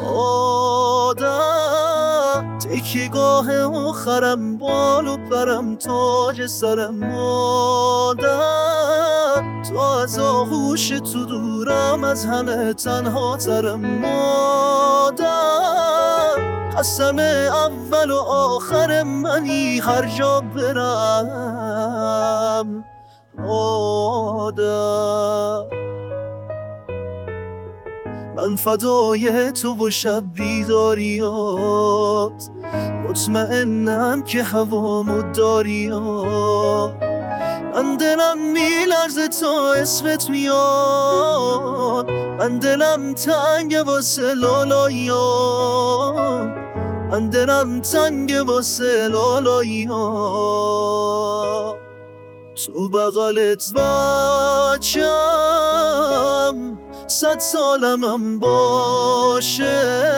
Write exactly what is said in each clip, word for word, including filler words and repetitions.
مادر تکیگاه آخرم، بال و پرم، تاج سرم. مادر تو از آغوش تو دورم، از همه تنها ترم. مادر قسم اول و آخر منی هر جا برم. مادر من فدای تو و شب بیداریات، مطمئنم که هوامو داریات. من دلم میلرزه تا اسمت میاد، من دلم تنگ واسه لالاییات، من دلم تنگ واسه لالاییات. تو بغلت بچم صد سالمم باشه،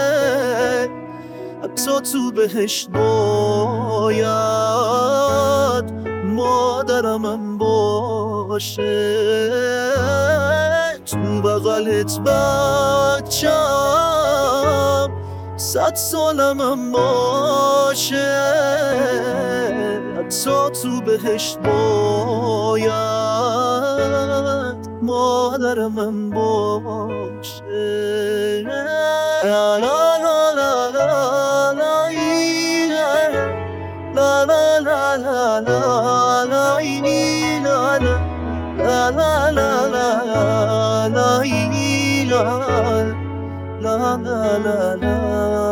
حتی تو بهشت باید مادرمم باشه. تو بغلت بچم صد سالمم باشه، حتی تو بهشت باید مادرمم باشه. لا لا لا لا لا لا ای لا لا لا لا لا لا ای لا لا لا لا لا لا ای لا لا لا لا لا